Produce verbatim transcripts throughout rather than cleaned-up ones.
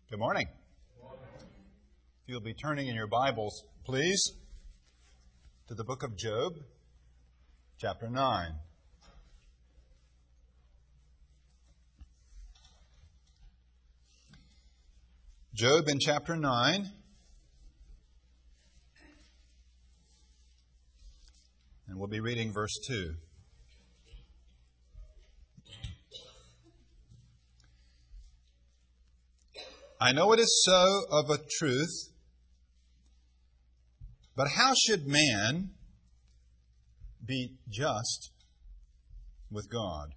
Good morning. If you'll be turning in your Bibles, please, to the book of Job, chapter nine. Job in chapter nine. And we'll be reading verse two. I know it is so of a truth, but how should man be just with God?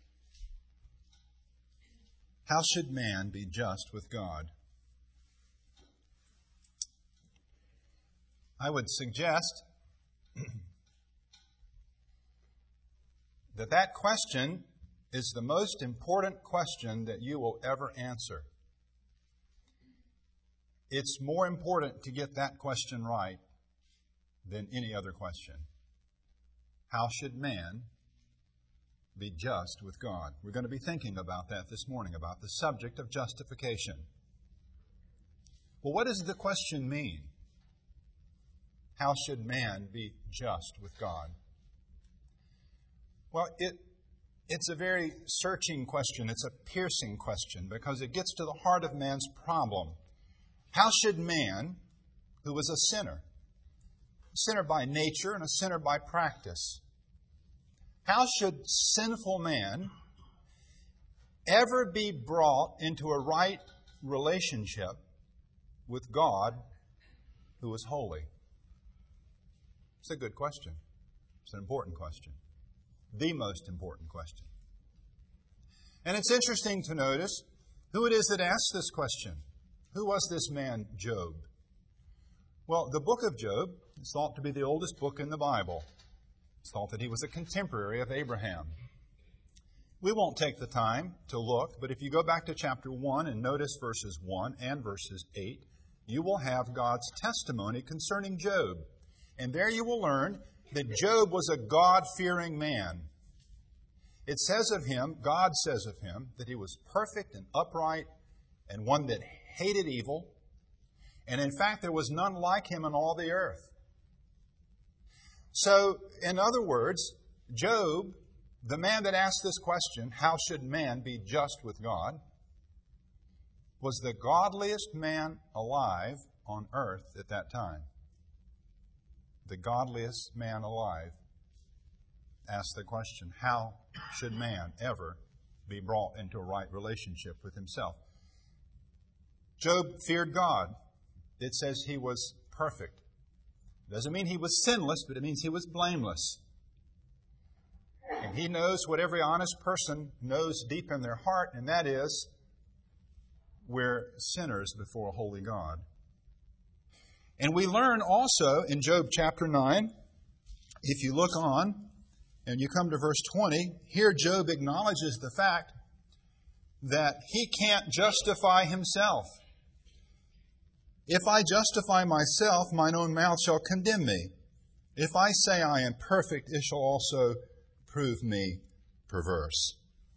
How should man be just with God? I would suggest that that question is the most important question that you will ever answer. It's more important to get that question right than any other question. How should man be just with God? We're going to be thinking about that this morning, about the subject of justification. Well, what does the question mean? How should man be just with God? Well, it, it's a very searching question. It's a piercing question because it gets to the heart of man's problem. How should man, who was a sinner, a sinner by nature and a sinner by practice, how should sinful man ever be brought into a right relationship with God who is holy? It's a good question. It's an important question. The most important question. And it's interesting to notice who it is that asks this question. Who was this man, Job? Well, the book of Job is thought to be the oldest book in the Bible. It's thought that he was a contemporary of Abraham. We won't take the time to look, but if you go back to chapter one and notice verses one and verses eight, you will have God's testimony concerning Job. And there you will learn that Job was a God-fearing man. It says of him, God says of him, that he was perfect and upright and one that hated evil, and in fact there was none like him in all the earth. So, in other words, Job, the man that asked this question, how should man be just with God, was the godliest man alive on earth at that time. The godliest man alive asked the question, how should man ever be brought into a right relationship with himself? Job feared God. It says he was perfect. It doesn't mean he was sinless, but it means he was blameless. And he knows what every honest person knows deep in their heart, and that is, we're sinners before a holy God. And we learn also in Job chapter nine, if you look on and you come to verse twenty, here Job acknowledges the fact that he can't justify himself. If I justify myself, mine own mouth shall condemn me. If I say I am perfect, it shall also prove me perverse.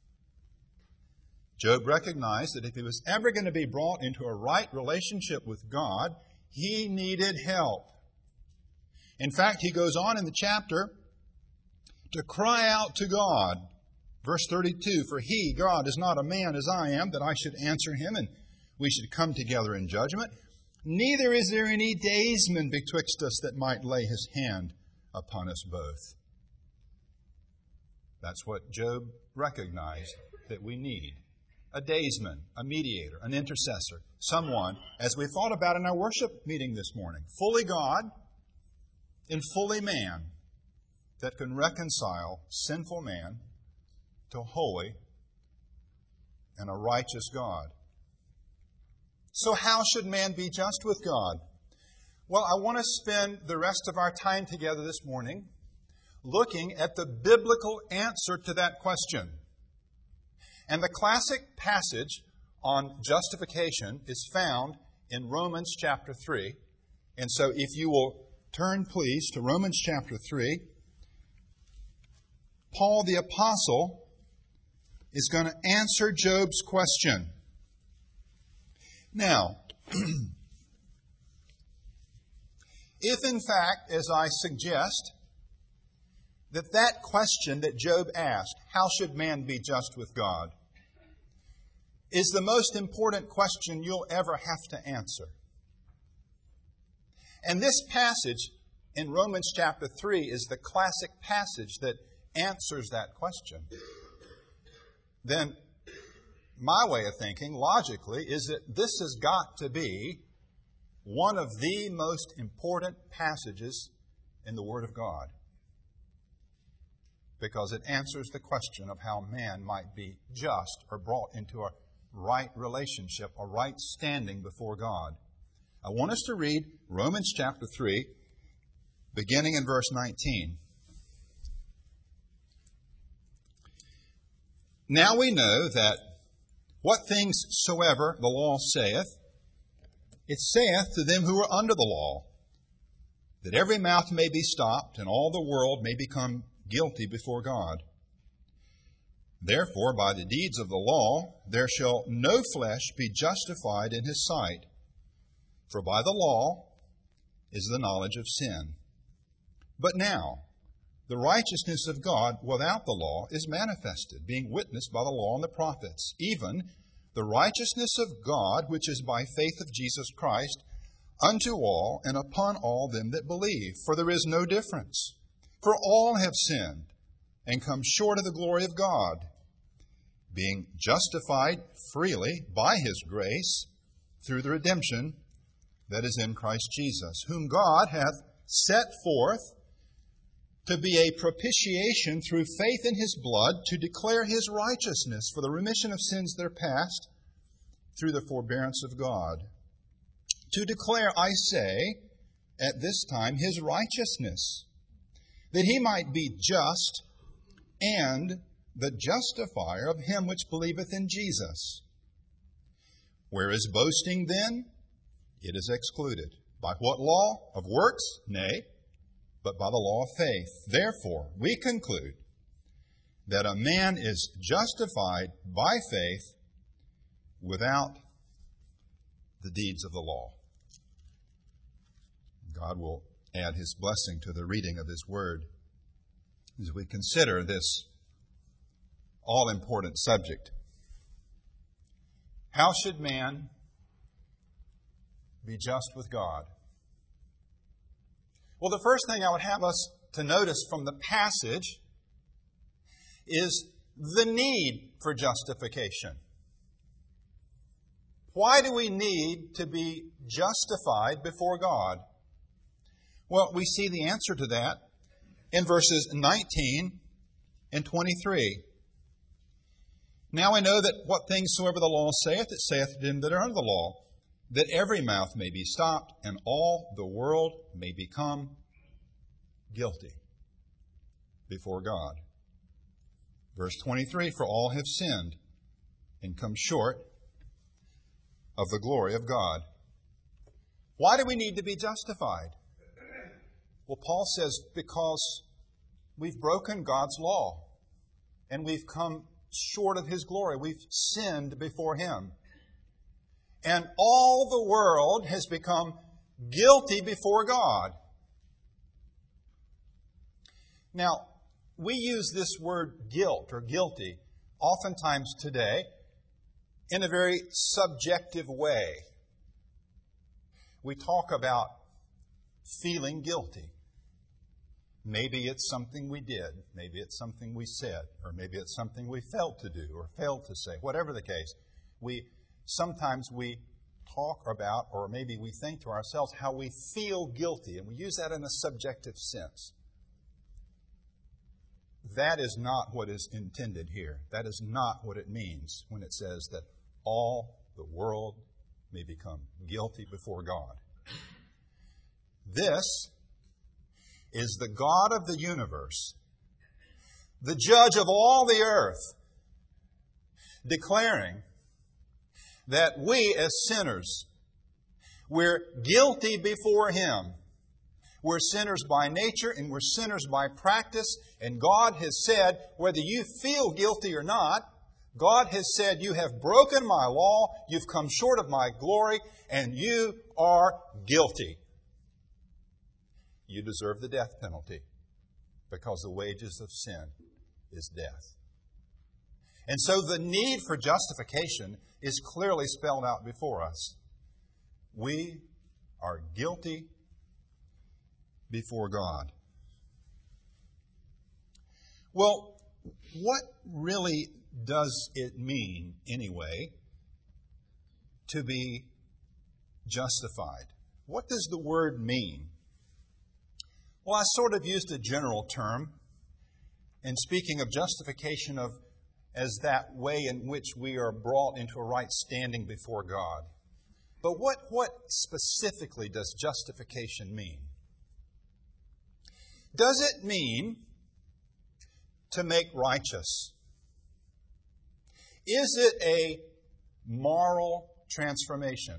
Job recognized that if he was ever going to be brought into a right relationship with God, he needed help. In fact, he goes on in the chapter to cry out to God. Verse thirty-two, for he, God, is not a man as I am, that I should answer him, and we should come together in judgment. Neither is there any daysman betwixt us that might lay his hand upon us both. That's what Job recognized that we need. A daysman, a mediator, an intercessor, someone, as we thought about in our worship meeting this morning, fully God and fully man, that can reconcile sinful man to a holy and a righteous God. So how should man be just with God? Well, I want to spend the rest of our time together this morning looking at the biblical answer to that question. And the classic passage on justification is found in Romans chapter three. And so if you will turn, please, to Romans chapter three, Paul the Apostle is going to answer Job's question. Now, if in fact, as I suggest, that that question that Job asked, how should man be just with God, is the most important question you'll ever have to answer. And this passage in Romans chapter three is the classic passage that answers that question. Then my way of thinking, logically, is that this has got to be one of the most important passages in the Word of God, because it answers the question of how man might be just or brought into a right relationship, a right standing before God. I want us to read Romans chapter three, beginning in verse nineteen. Now we know that what things soever the law saith, it saith to them who are under the law, that every mouth may be stopped, and all the world may become guilty before God. Therefore, by the deeds of the law, there shall no flesh be justified in his sight. For by the law is the knowledge of sin. But now, the righteousness of God without the law is manifested, being witnessed by the law and the prophets, even the righteousness of God, which is by faith of Jesus Christ, unto all and upon all them that believe. For there is no difference. For all have sinned and come short of the glory of God, being justified freely by His grace through the redemption that is in Christ Jesus, whom God hath set forth to be a propitiation through faith in His blood, to declare His righteousness for the remission of sins that are past through the forbearance of God. To declare, I say, at this time His righteousness, that He might be just and the justifier of him which believeth in Jesus. Where is boasting then? It is excluded. By what law? Of works? Nay, but by the law of faith. Therefore, we conclude that a man is justified by faith without the deeds of the law. God will add His blessing to the reading of His Word as we consider this all-important subject. How should man be just with God? Well, the first thing I would have us to notice from the passage is the need for justification. Why do we need to be justified before God? Well, we see the answer to that in verses nineteen and twenty-three. Now we know that what things soever the law saith, it saith to them that are under the law, that every mouth may be stopped, and all the world may become guilty before God. Verse twenty-three, for all have sinned and come short of the glory of God. Why do we need to be justified? Well, Paul says because we've broken God's law and we've come short of His glory. We've sinned before Him. And all the world has become guilty before God. Now, we use this word guilt or guilty oftentimes today in a very subjective way. We talk about feeling guilty. Maybe it's something we did, maybe it's something we said, or maybe it's something we failed to do or failed to say. Whatever the case, we sometimes we talk about, or maybe we think to ourselves, how we feel guilty, and we use that in a subjective sense. That is not what is intended here. That is not what it means when it says that all the world may become guilty before God. This is the God of the universe, the judge of all the earth, declaring that we as sinners, we're guilty before Him. We're sinners by nature and we're sinners by practice. And God has said, whether you feel guilty or not, God has said, you have broken my law, you've come short of my glory, and you are guilty. You deserve the death penalty because the wages of sin is death. And so the need for justification is clearly spelled out before us. We are guilty before God. Well, what really does it mean, anyway, to be justified? What does the word mean? Well, I sort of used a general term in speaking of justification of as that way in which we are brought into a right standing before God. But what, what specifically does justification mean? Does it mean to make righteous? Is it a moral transformation?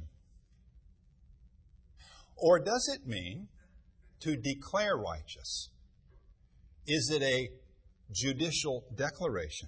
Or does it mean to declare righteous? Is it a judicial declaration?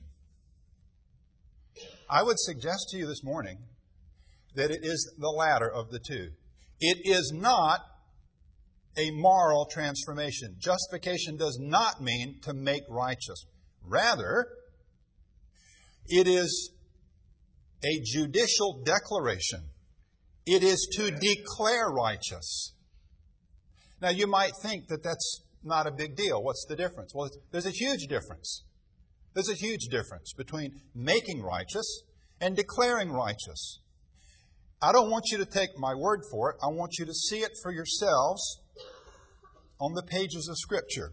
I would suggest to you this morning that it is the latter of the two. It is not a moral transformation. Justification does not mean to make righteous. Rather, it is a judicial declaration. It is to declare righteous. Now, you might think that that's not a big deal. What's the difference? Well, there's a huge difference. There's a huge difference between making righteous and declaring righteous. I don't want you to take my word for it. I want you to see it for yourselves on the pages of Scripture.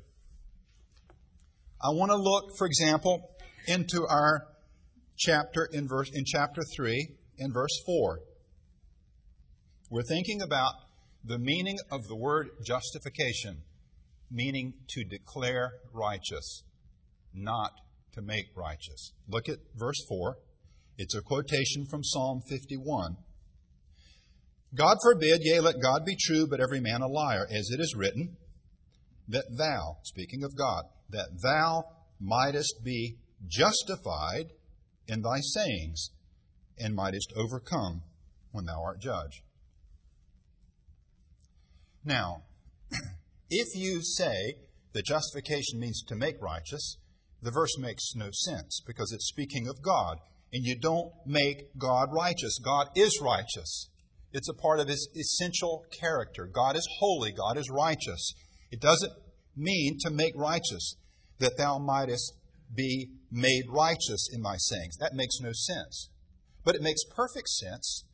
I want to look, for example, into our chapter in verse in chapter three, in verse four. We're thinking about the meaning of the word justification, meaning to declare righteous, not to make righteous. Look at verse four. It's a quotation from Psalm fifty-one. God forbid, yea, let God be true, but every man a liar, as it is written, that thou, speaking of God, that thou mightest be justified in thy sayings, and mightest overcome when thou art judged. Now, if you say that justification means to make righteous, the verse makes no sense because it's speaking of God, and you don't make God righteous. God is righteous. It's a part of His essential character. God is holy. God is righteous. It doesn't mean to make righteous, that thou mightest be made righteous in thy sayings. That makes no sense. But it makes perfect sense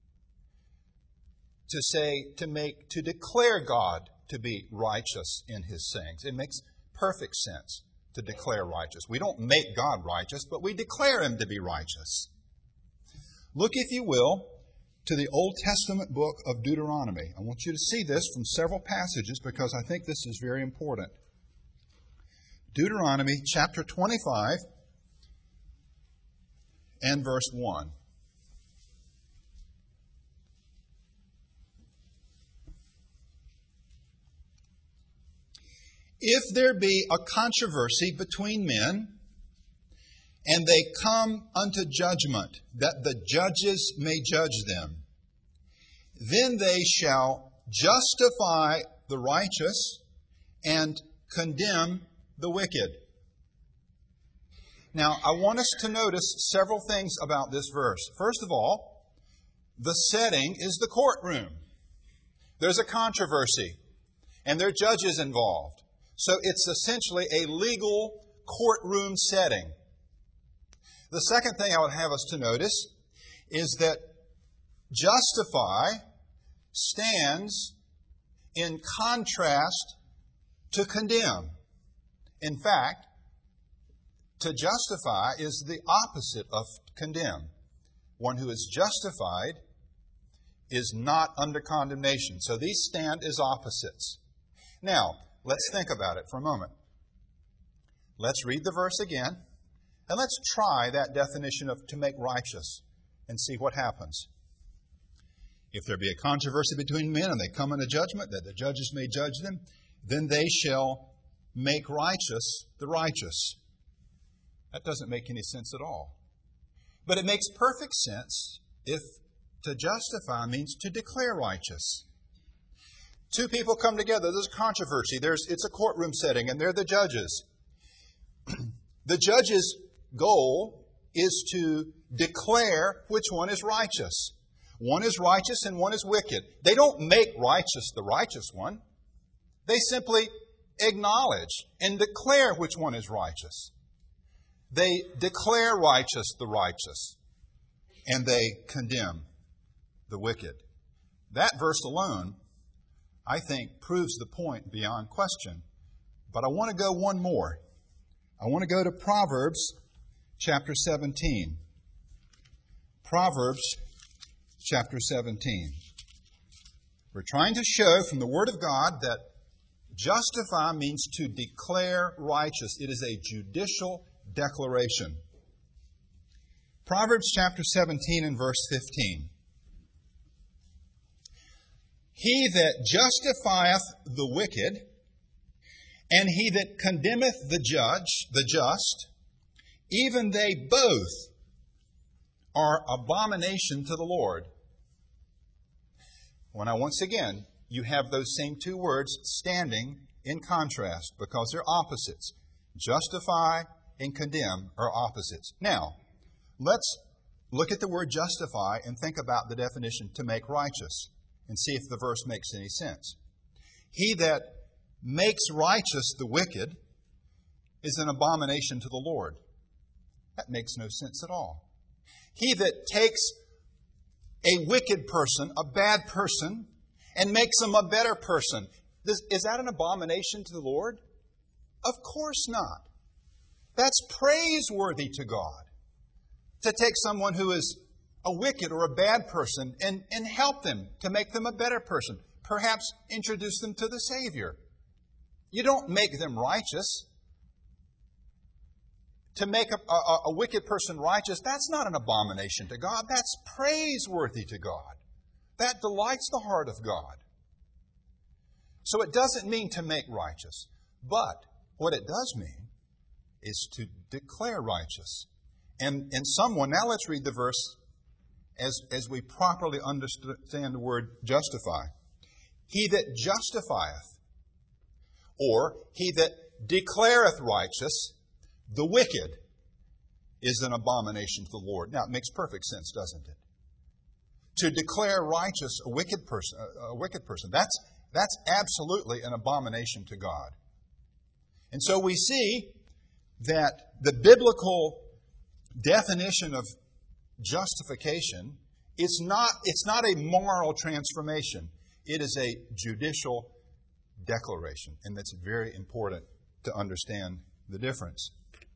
to say, to make, to declare God to be righteous in His sayings. It makes perfect sense to declare righteous. We don't make God righteous, but we declare Him to be righteous. Look, if you will, to the Old Testament book of Deuteronomy. I want you to see this from several passages because I think this is very important. Deuteronomy chapter twenty-five and verse one. If there be a controversy between men, and they come unto judgment, that the judges may judge them, then they shall justify the righteous and condemn the wicked. Now, I want us to notice several things about this verse. First of all, the setting is the courtroom. There's a controversy, and there are judges involved. So it's essentially a legal courtroom setting. The second thing I would have us to notice is that justify stands in contrast to condemn. In fact, to justify is the opposite of condemn. One who is justified is not under condemnation. So these stand as opposites. Now, let's think about it for a moment. Let's read the verse again, and let's try that definition of to make righteous and see what happens. If there be a controversy between men and they come into judgment, that the judges may judge them, then they shall make righteous the righteous. That doesn't make any sense at all. But it makes perfect sense if to justify means to declare righteous. Two people come together. There's a controversy. There's, it's a courtroom setting, and they're the judges. The judge's goal is to declare which one is righteous. One is righteous and one is wicked. They don't make righteous the righteous one. They simply acknowledge and declare which one is righteous. They declare righteous the righteous, and they condemn the wicked. That verse alone, I think, proves the point beyond question. But I want to go one more. I want to go to Proverbs chapter seventeen. Proverbs chapter seventeen. We're trying to show from the Word of God that justify means to declare righteous. It is a judicial declaration. Proverbs chapter seventeen and verse fifteen. He that justifieth the wicked, and he that condemneth the judge, the just, even they both are abomination to the Lord. Well, now, once again, you have those same two words standing in contrast because they're opposites. Justify and condemn are opposites. Now, let's look at the word justify and think about the definition to make righteous and see if the verse makes any sense. He that makes righteous the wicked is an abomination to the Lord. That makes no sense at all. He that takes a wicked person, a bad person, and makes him a better person, this, is that an abomination to the Lord? Of course not. That's praiseworthy to God. To take someone who is a wicked or a bad person and, and help them to make them a better person. Perhaps introduce them to the Savior. You don't make them righteous. To make a, a, a wicked person righteous, that's not an abomination to God. That's praiseworthy to God. That delights the heart of God. So it doesn't mean to make righteous. But what it does mean is to declare righteous. And, and someone, now let's read the verse as, as we properly understand the word justify. He that justifieth, or he that declareth righteous, the wicked, is an abomination to the Lord. Now, it makes perfect sense, doesn't it? To declare righteous a wicked person, a wicked person, that's, that's absolutely an abomination to God. And so we see that the biblical definition of justification is not, it's not a moral transformation. It is a judicial declaration. And that's very important to understand the difference.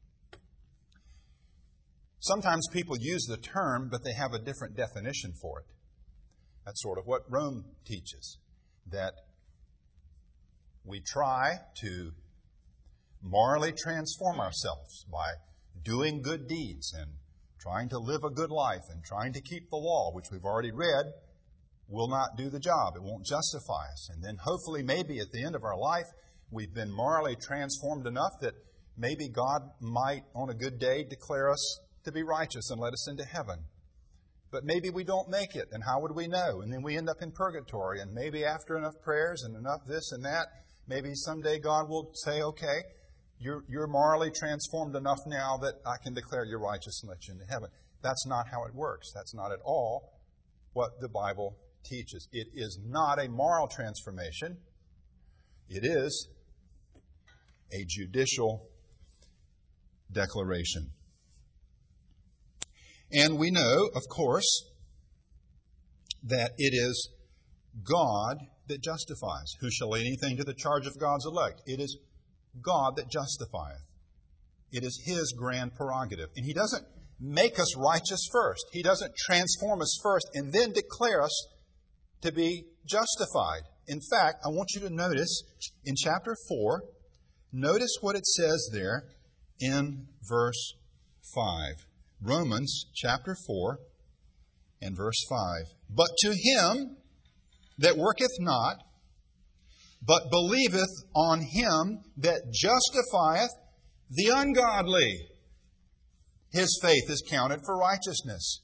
Sometimes people use the term, but they have a different definition for it. That's sort of what Rome teaches, that we try to morally transform ourselves by doing good deeds and trying to live a good life and trying to keep the law, which we've already read, will not do the job. It won't justify us. And then hopefully maybe at the end of our life, we've been morally transformed enough that maybe God might, on a good day, declare us to be righteous and let us into heaven. But maybe we don't make it, and how would we know? And then we end up in purgatory, and maybe after enough prayers and enough this and that, maybe someday God will say, okay, you're, you're morally transformed enough now that I can declare you righteous and let you into heaven. That's not how it works. That's not at all what the Bible teaches. It is not a moral transformation. It is a judicial declaration. And we know, of course, that it is God that justifies. Who shall lay anything to the charge of God's elect? It is God that justifieth. It is His grand prerogative. And He doesn't make us righteous first. He doesn't transform us first and then declare us to be justified. In fact, I want you to notice in chapter four, notice what it says there in verse five. Romans chapter four and verse five. But to him that worketh not, but believeth on Him that justifieth the ungodly. his faith is counted for righteousness.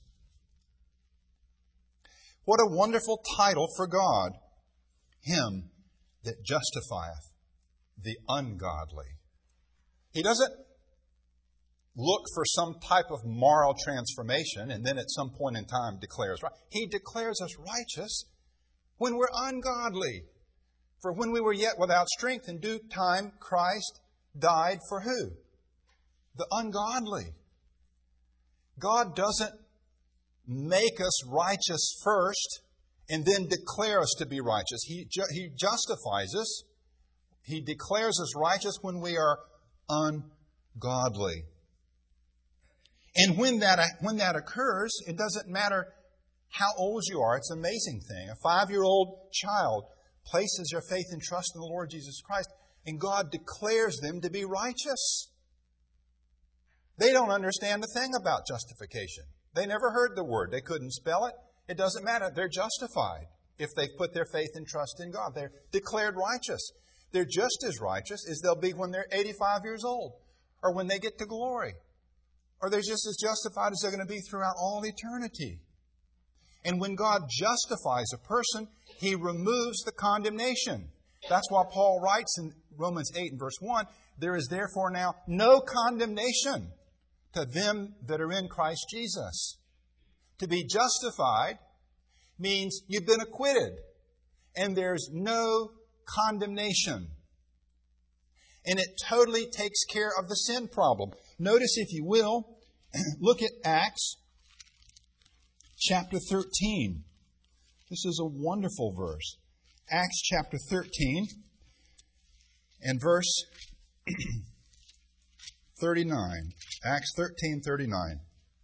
What a wonderful title for God. Him that justifieth the ungodly. He doesn't look for some type of moral transformation and then at some point in time declares right. He declares us righteous when we're ungodly. For when we were yet without strength, in due time Christ died for who? The ungodly. God doesn't make us righteous first and then declare us to be righteous. He, ju- he justifies us. He declares us righteous when we are ungodly. And when that, when that occurs, it doesn't matter how old you are. It's an amazing thing. A five-year-old child places their faith and trust in the Lord Jesus Christ, and God declares them to be righteous. They don't understand a thing about justification. They never heard the word. They couldn't spell it. It doesn't matter. They're justified if they've put their faith and trust in God. They're declared righteous. They're just as righteous as they'll be when they're eighty-five years old or when they get to glory. Or they're just as justified as they're going to be throughout all eternity. And when God justifies a person, He removes the condemnation. That's why Paul writes in Romans eight and verse one, there is therefore now no condemnation to them that are in Christ Jesus. To be justified means you've been acquitted and there's no condemnation. And it totally takes care of the sin problem. Notice, if you will, look at Acts chapter thirteen. This is a wonderful verse. Acts chapter thirteen and verse thirty-nine. Acts thirteen, thirty-nine.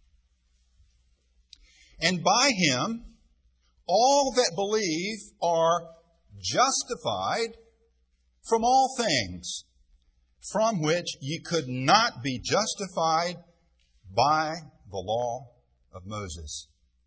And by Him all that believe are justified from all things, from which ye could not be justified by the law of Moses.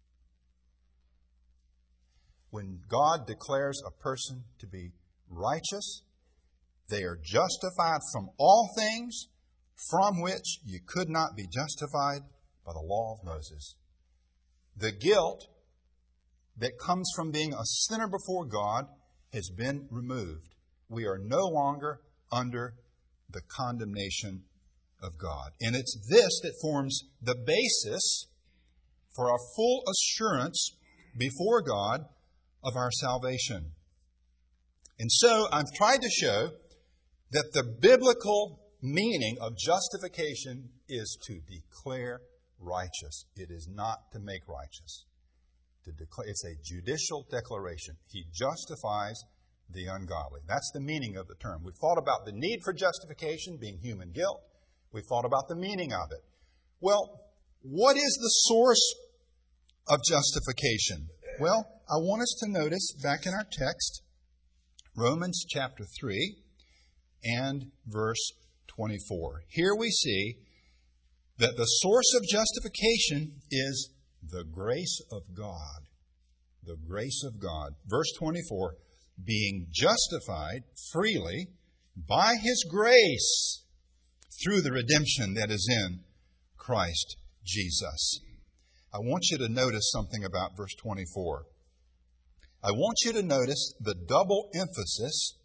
When God declares a person to be righteous, they are justified from all things from which you could not be justified by the law of Moses. The guilt that comes from being a sinner before God has been removed. We are no longer under the condemnation of God. And it's this that forms the basis for our full assurance before God of our salvation. And so I've tried to show that the biblical meaning of justification is to declare righteous. It is not to make righteous. To declare, it's a judicial declaration. He justifies the ungodly. That's the meaning of the term. We've thought about the need for justification being human guilt. We've thought about the meaning of it. Well, what is the source of justification? Well, I want us to notice back in our text, Romans chapter three and verse twenty-four. Here we see that the source of justification is the grace of God. The grace of God. Verse twenty-four, being justified freely by His grace through the redemption that is in Christ Jesus. I want you to notice something about verse twenty-four. I want you to notice the double emphasis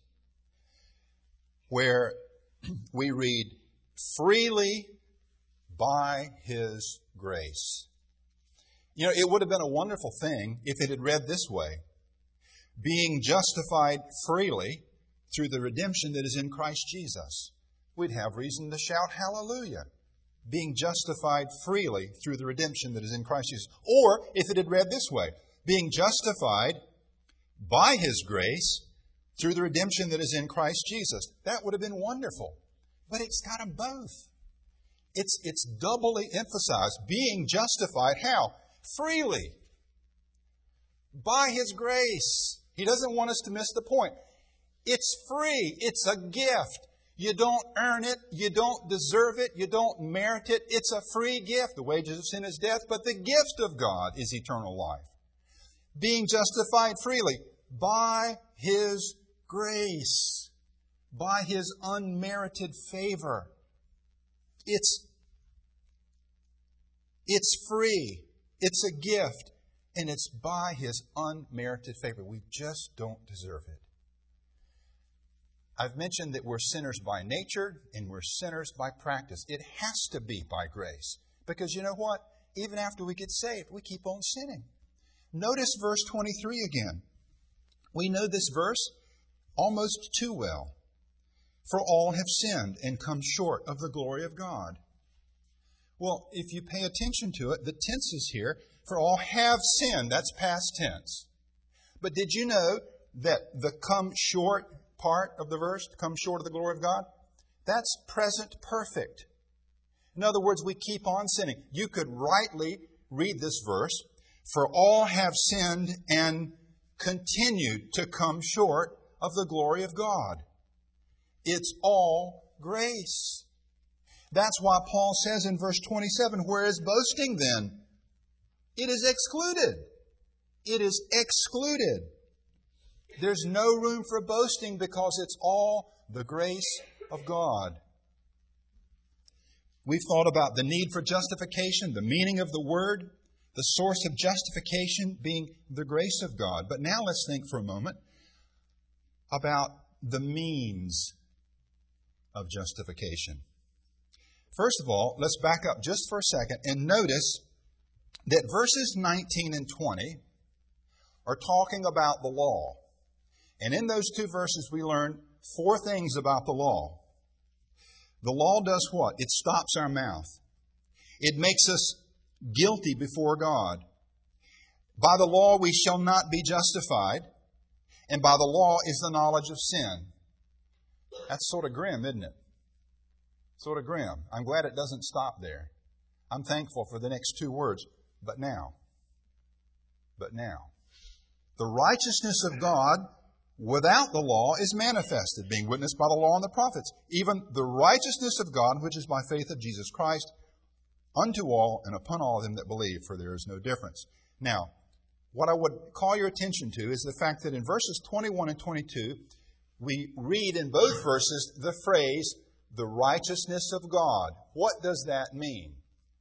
where we read, freely by His grace. You know, it would have been a wonderful thing if it had read this way, being justified freely through the redemption that is in Christ Jesus. We'd have reason to shout hallelujah. Being justified freely through the redemption that is in Christ Jesus. Or if it had read this way, being justified by His grace through the redemption that is in Christ Jesus. That would have been wonderful. But it's got them both. It's, it's doubly emphasized. Being justified, how? Freely. By His grace. He doesn't want us to miss the point. It's free. It's a gift. You don't earn it. You don't deserve it. You don't merit it. It's a free gift. The wages of sin is death, but the gift of God is eternal life. Being justified freely by His grace, by His unmerited favor. It's, It's free. It's a gift. And it's by His unmerited favor. We just don't deserve it. I've mentioned that we're sinners by nature and we're sinners by practice. It has to be by grace. Because you know what? Even after we get saved, we keep on sinning. Notice verse twenty-three again. We know this verse almost too well. For all have sinned and come short of the glory of God. Well, if you pay attention to it, the tenses here, for all have sinned, that's past tense. But did you know that the come short part of the verse, come short of the glory of God, that's present perfect. In other words, we keep on sinning. You could rightly read this verse, for all have sinned and continued to come short of the glory of God. It's all grace. That's why Paul says in verse twenty-seven, where is boasting then? It is excluded. It is excluded. There's no room for boasting because it's all the grace of God. We've thought about the need for justification, the meaning of the word, the source of justification being the grace of God. But now let's think for a moment about the means of justification. First of all, let's back up just for a second and notice that verses nineteen and twenty are talking about the law. And in those two verses, we learn four things about the law. The law does what? It stops our mouth. It makes us guilty before God. By the law we shall not be justified, and by the law is the knowledge of sin. That's sort of grim, isn't it? Sort of grim. I'm glad it doesn't stop there. I'm thankful for the next two words, but now. But now. The righteousness of God without the law is manifested, being witnessed by the law and the prophets, even the righteousness of God, which is by faith of Jesus Christ, unto all and upon all of them that believe, for there is no difference. Now, what I would call your attention to is the fact that in verses twenty-one and twenty-two, we read in both verses the phrase, the righteousness of God. What does that mean?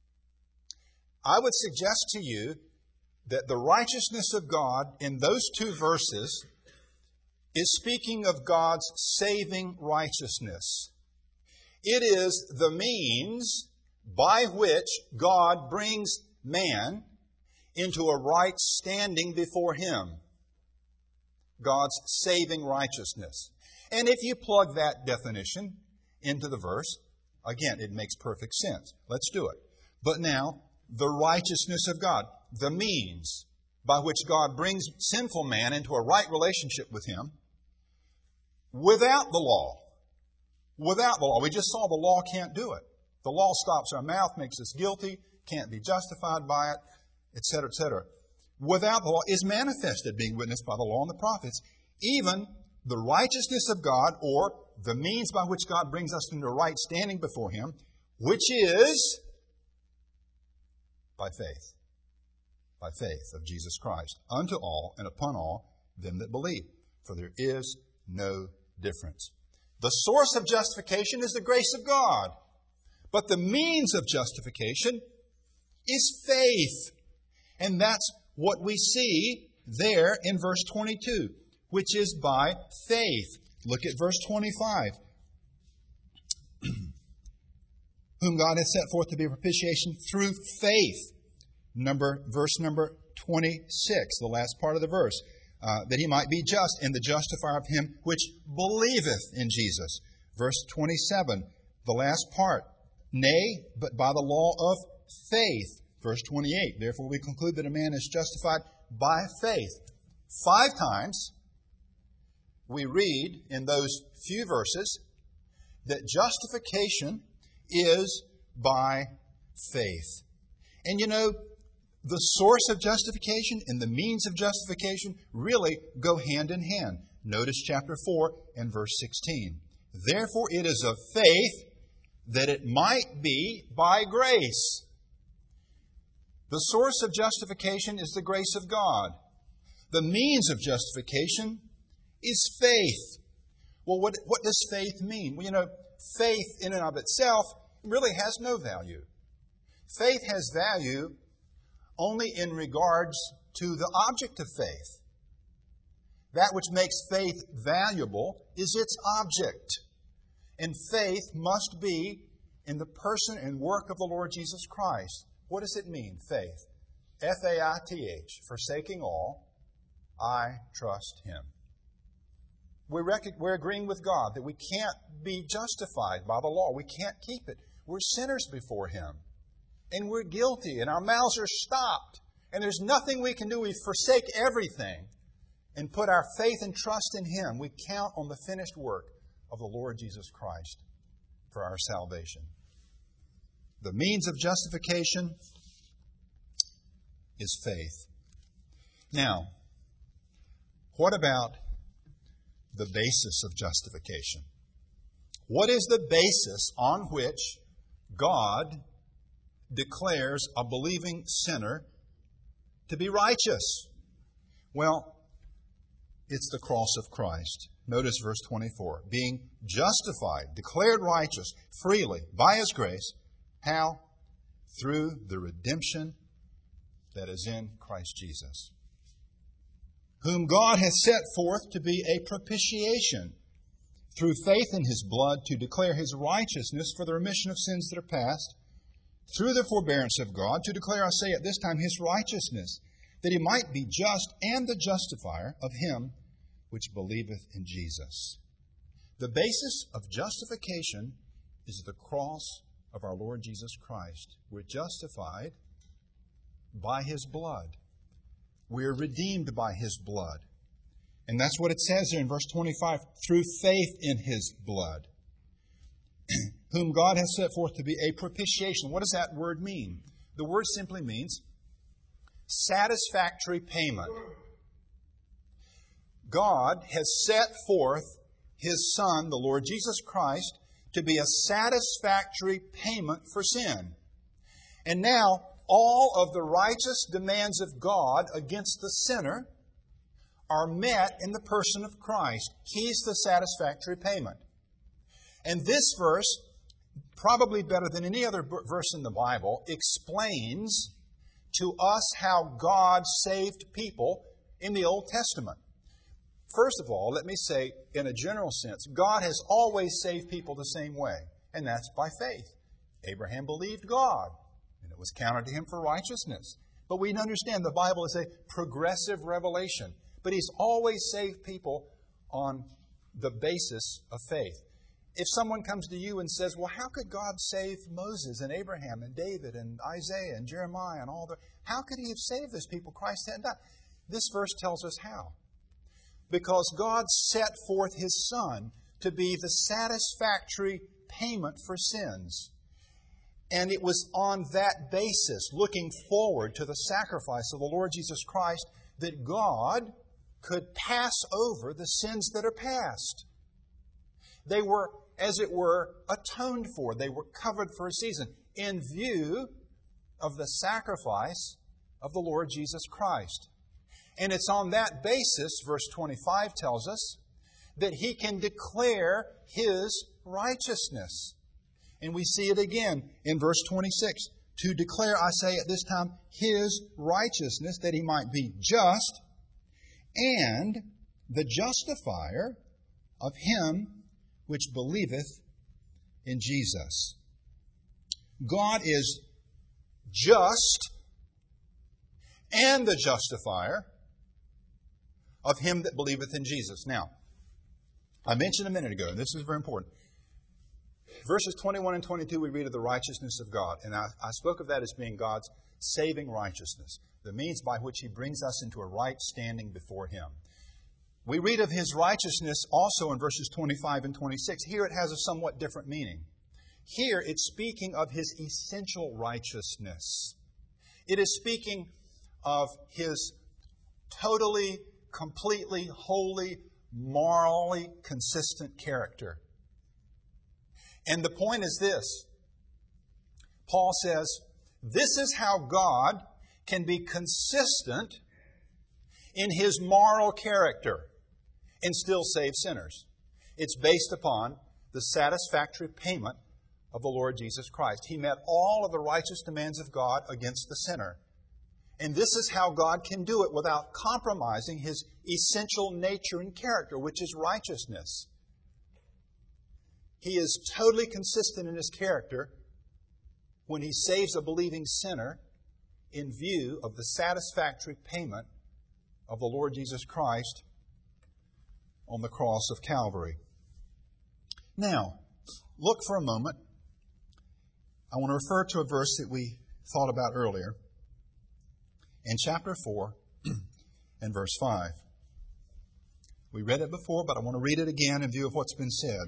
I would suggest to you that the righteousness of God in those two verses is speaking of God's saving righteousness. It is the means by which God brings man into a right standing before Him. God's saving righteousness. And if you plug that definition into the verse, again, it makes perfect sense. Let's do it. But now, the righteousness of God, the means by which God brings sinful man into a right relationship with Him, without the law. Without the law. We just saw the law can't do it. The law stops our mouth, makes us guilty, can't be justified by it, et cetera, et cetera. Without the law is manifested, being witnessed by the law and the prophets, even the righteousness of God, or the means by which God brings us into right standing before Him, which is by faith. By faith of Jesus Christ, unto all and upon all them that believe. For there is no difference. The source of justification is the grace of God. But the means of justification is faith. And that's what we see there in verse twenty-two, which is by faith. Look at verse twenty-five. Whom God has set forth to be a propitiation through faith. Number, verse number twenty-six, the last part of the verse. Uh, that He might be just and the justifier of him which believeth in Jesus. Verse twenty-seven, the last part. Nay, but by the law of faith. Verse twenty-eight, therefore we conclude that a man is justified by faith. Five times we read in those few verses that justification is by faith. And you know, the source of justification and the means of justification really go hand in hand. Notice chapter four and verse sixteen. Therefore it is of faith that it might be by grace. The source of justification is the grace of God. The means of justification is faith. Well, what, what does faith mean? Well, you know, faith in and of itself really has no value. Faith has value only in regards to the object of faith. That which makes faith valuable is its object. And faith must be in the person and work of the Lord Jesus Christ. What does it mean, faith? F A I T H, forsaking all, I trust Him. We're, rec- we're agreeing with God that we can't be justified by the law. We can't keep it. We're sinners before Him. And we're guilty, and our mouths are stopped. And there's nothing we can do. We forsake everything and put our faith and trust in Him. We count on the finished work of the Lord Jesus Christ for our salvation. The means of justification is faith. Now, what about the basis of justification? What is the basis on which God declares a believing sinner to be righteous? Well, it's the cross of Christ. Notice verse twenty-four. Being justified, declared righteous freely by His grace. How? Through the redemption that is in Christ Jesus, whom God hath set forth to be a propitiation through faith in His blood, to declare His righteousness for the remission of sins that are past, through the forbearance of God, to declare, I say at this time, His righteousness, that He might be just and the justifier of him which believeth in Jesus. The basis of justification is the cross of our Lord Jesus Christ. We're justified by His blood. We're redeemed by His blood. And that's what it says here in verse twenty-five, through faith in His blood, whom God has set forth to be a propitiation. What does that word mean? The word simply means satisfactory payment. God has set forth His Son, the Lord Jesus Christ, to be a satisfactory payment for sin. And now, all of the righteous demands of God against the sinner are met in the person of Christ. He's the satisfactory payment. And this verse, probably better than any other verse in the Bible, explains to us how God saved people in the Old Testament. First of all, let me say, in a general sense, God has always saved people the same way, and that's by faith. Abraham believed God, and it was counted to him for righteousness. But we understand the Bible is a progressive revelation, but He's always saved people on the basis of faith. If someone comes to you and says, well, how could God save Moses and Abraham and David and Isaiah and Jeremiah and all the... How could He have saved those people? Christ hadn't done. This verse tells us how. Because God set forth His Son to be the satisfactory payment for sins. And it was on that basis, looking forward to the sacrifice of the Lord Jesus Christ, that God could pass over the sins that are past. They were, as it were, atoned for. They were covered for a season in view of the sacrifice of the Lord Jesus Christ. And it's on that basis, verse twenty-five tells us, that He can declare His righteousness. And we see it again in verse twenty-six. To declare, I say at this time, His righteousness, that He might be just and the justifier of him which believeth in Jesus. God is just and the justifier of him that believeth in Jesus. Now, I mentioned a minute ago, and this is very important. Verses twenty-one and twenty-two, we read of the righteousness of God. And I, I spoke of that as being God's saving righteousness, the means by which He brings us into a right standing before Him. We read of His righteousness also in verses twenty-five and twenty-six. Here it has a somewhat different meaning. Here it's speaking of His essential righteousness. It is speaking of His totally, completely, wholly, morally consistent character. And the point is this. Paul says, this is how God can be consistent in His moral character and still save sinners. It's based upon the satisfactory payment of the Lord Jesus Christ. He met all of the righteous demands of God against the sinner. And this is how God can do it without compromising His essential nature and character, which is righteousness. He is totally consistent in His character when He saves a believing sinner in view of the satisfactory payment of the Lord Jesus Christ on the cross of Calvary. Now, look for a moment. I want to refer to a verse that we thought about earlier in chapter four and verse five. We read it before, but I want to read it again in view of what's been said.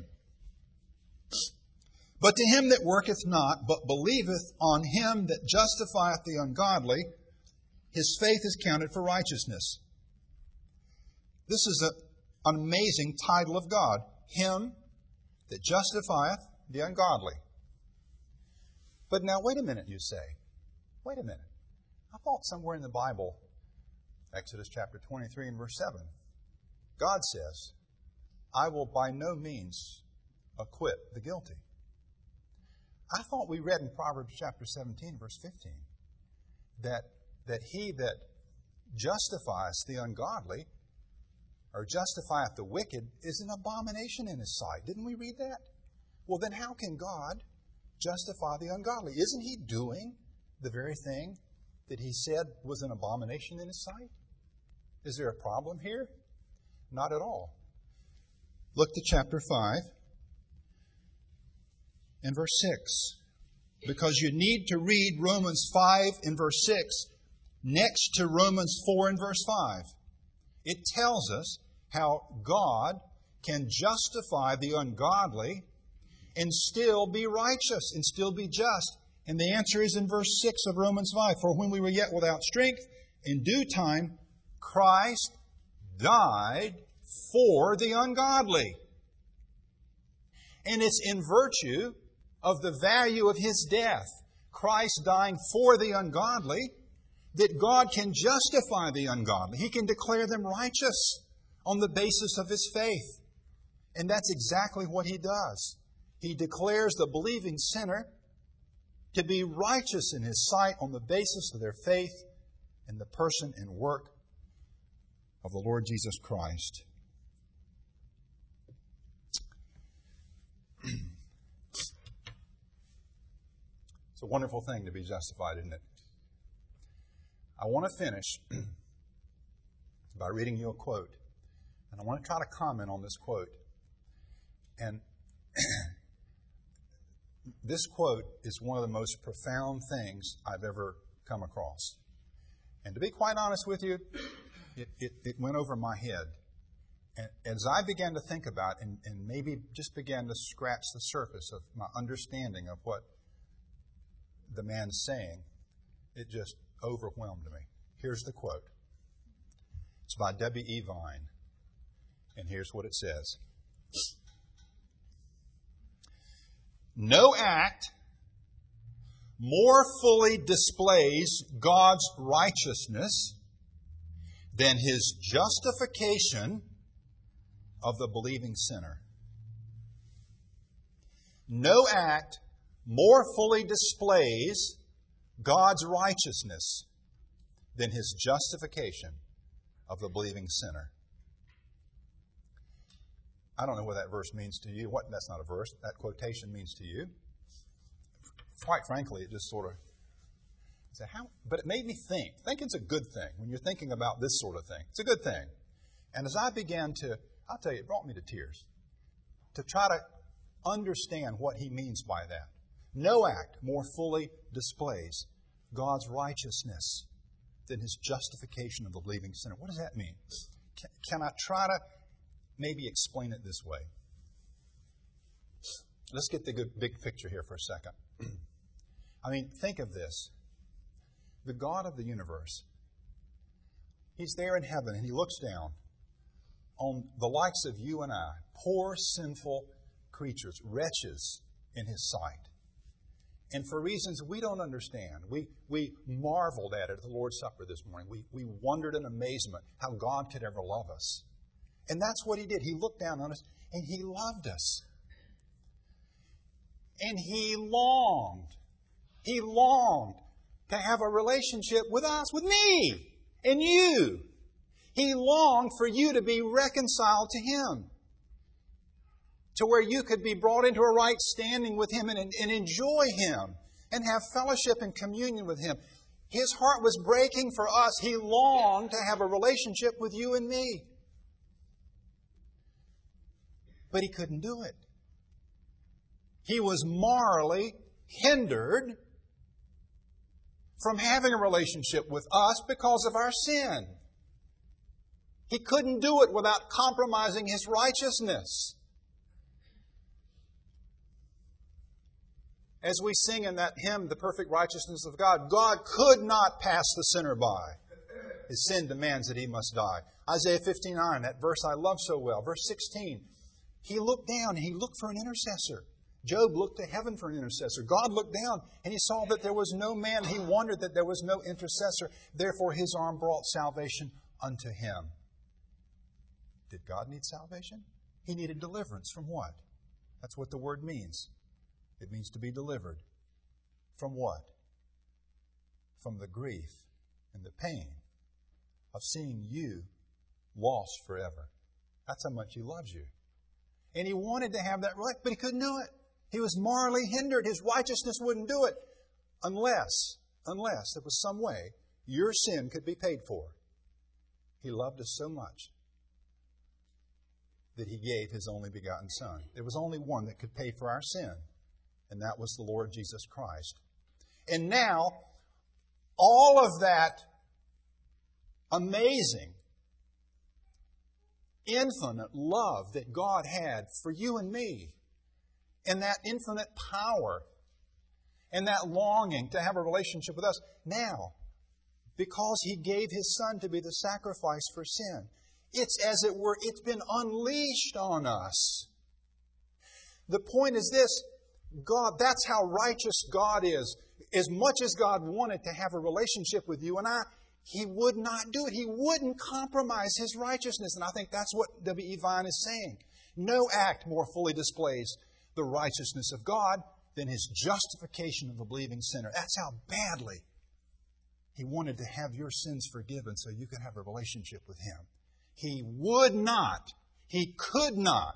But to him that worketh not, but believeth on Him that justifieth the ungodly, his faith is counted for righteousness. This is a, an amazing title of God. Him that justifieth the ungodly. But now, wait a minute, you say. Wait a minute. I thought somewhere in the Bible, Exodus chapter twenty-three and verse seven, God says, I will by no means acquit the guilty. I thought we read in Proverbs chapter seventeen, verse fifteen, that, that he that justifies the ungodly, or justifieth the wicked, is an abomination in His sight. Didn't we read that? Well, then how can God justify the ungodly? Isn't He doing the very thing that He said was an abomination in His sight? Is there a problem here? Not at all. Look to chapter five and verse six. Because you need to read Romans five and verse six next to Romans four and verse five. It tells us how God can justify the ungodly and still be righteous and still be just. And the answer is in verse six of Romans five. For when we were yet without strength, in due time, Christ died for the ungodly. And it's in virtue of the value of His death, Christ dying for the ungodly, that God can justify the ungodly. He can declare them righteous on the basis of His faith. And that's exactly what He does. He declares the believing sinner to be righteous in His sight on the basis of their faith in the person and work of the Lord Jesus Christ. It's a wonderful thing to be justified, isn't it? I want to finish by reading you a quote. And I want to try to comment on this quote. And this quote is one of the most profound things I've ever come across. And to be quite honest with you, it, it, it went over my head. And as I began to think about it and, and maybe just began to scratch the surface of my understanding of what the man's saying, it just overwhelmed me. Here's the quote. It's by W E Vine. And here's what it says. No act more fully displays God's righteousness than His justification of the believing sinner. No act more fully displays God's righteousness than His justification of the believing sinner. I don't know what that verse means to you. What? That's not a verse. That quotation means to you. Quite frankly, it just sort of said, how? But it made me think. Thinking's a good thing when you're thinking about this sort of thing. It's a good thing. And as I began to, I'll tell you, it brought me to tears to try to understand what he means by that. No act more fully displays God's righteousness than His justification of the believing sinner. What does that mean? Can, can I try to maybe explain it this way? Let's get the good big picture here for a second. I mean, think of this. The God of the universe, He's there in heaven and He looks down on the likes of you and I, poor, sinful creatures, wretches in His sight. And for reasons we don't understand, we, we marveled at it at the Lord's Supper this morning. We, we wondered in amazement how God could ever love us. And that's what He did. He looked down on us and He loved us. And He longed, He longed to have a relationship with us, with me and you. He longed for you to be reconciled to Him, to where you could be brought into a right standing with Him and, and enjoy Him and have fellowship and communion with Him. His heart was breaking for us. He longed to have a relationship with you and me. But He couldn't do it. He was morally hindered from having a relationship with us because of our sin. He couldn't do it without compromising His righteousness. As we sing in that hymn, The Perfect Righteousness of God, God could not pass the sinner by. His sin demands that He must die. Isaiah fifty-nine, that verse I love so well. Verse sixteen, He looked down and He looked for an intercessor. Job looked to heaven for an intercessor. God looked down and He saw that there was no man. He wondered that there was no intercessor. Therefore His arm brought salvation unto him. Did God need salvation? He needed deliverance from what? That's what the word means. It means to be delivered. From what? From the grief and the pain of seeing you lost forever. That's how much He loves you. And He wanted to have that right, but He couldn't do it. He was morally hindered. His righteousness wouldn't do it unless, unless there was some way your sin could be paid for. He loved us so much that He gave His only begotten Son. There was only one that could pay for our sin, and that was the Lord Jesus Christ. And now, all of that amazing, infinite love that God had for you and me, and that infinite power, and that longing to have a relationship with us, now, because He gave His Son to be the sacrifice for sin, it's as it were, it's been unleashed on us. The point is this, God, that's how righteous God is. As much as God wanted to have a relationship with you and I, He would not do it. He wouldn't compromise His righteousness. And I think that's what W E Vine is saying. No act more fully displays the righteousness of God than His justification of a believing sinner. That's how badly He wanted to have your sins forgiven so you could have a relationship with Him. He would not, He could not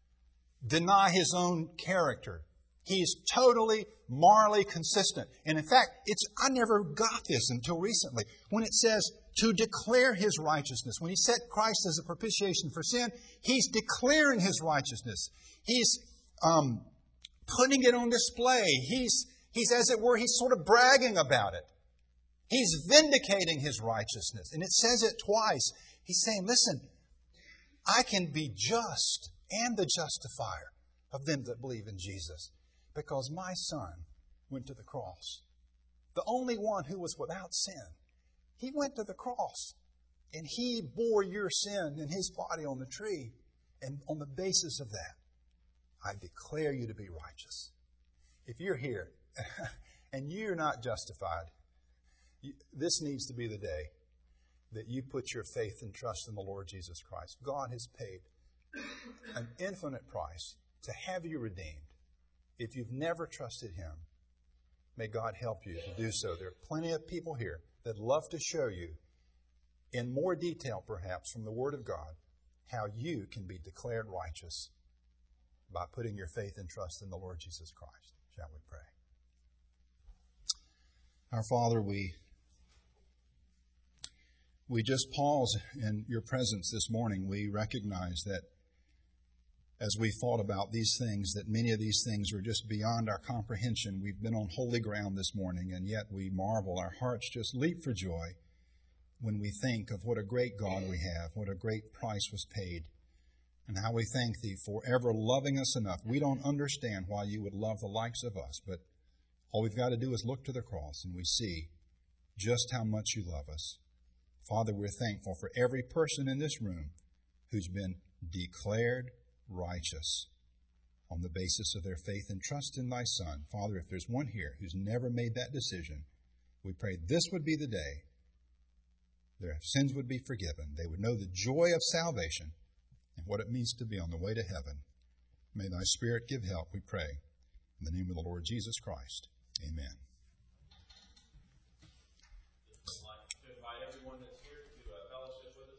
deny His own character. He's totally morally consistent. And in fact, it's I never got this until recently. When it says to declare His righteousness, when He set Christ as a propitiation for sin, He's declaring His righteousness. He's um, putting it on display. He's, he's, as it were, He's sort of bragging about it. He's vindicating His righteousness. And it says it twice. He's saying, listen, I can be just and the justifier of them that believe in Jesus, because my Son went to the cross. The only one who was without sin. He went to the cross and He bore your sin in His body on the tree. And on the basis of that, I declare you to be righteous. If you're here and you're not justified, this needs to be the day that you put your faith and trust in the Lord Jesus Christ. God has paid an infinite price to have you redeemed. If you've never trusted Him, may God help you to do so. There are plenty of people here that love to show you in more detail, perhaps, from the Word of God, how you can be declared righteous by putting your faith and trust in the Lord Jesus Christ. Shall we pray? Our Father, we we just pause in your presence this morning. We recognize that as we thought about these things, that many of these things are just beyond our comprehension. We've been on holy ground this morning, and yet we marvel. Our hearts just leap for joy when we think of what a great God we have, what a great price was paid, and how we thank Thee for ever loving us enough. We don't understand why You would love the likes of us, but all we've got to do is look to the cross, and we see just how much You love us. Father, we're thankful for every person in this room who's been declared righteous on the basis of their faith and trust in Thy Son. Father, if there's one here who's never made that decision, we pray this would be the day their sins would be forgiven. They would know the joy of salvation and what it means to be on the way to heaven. May Thy Spirit give help, we pray. In the name of the Lord Jesus Christ, amen.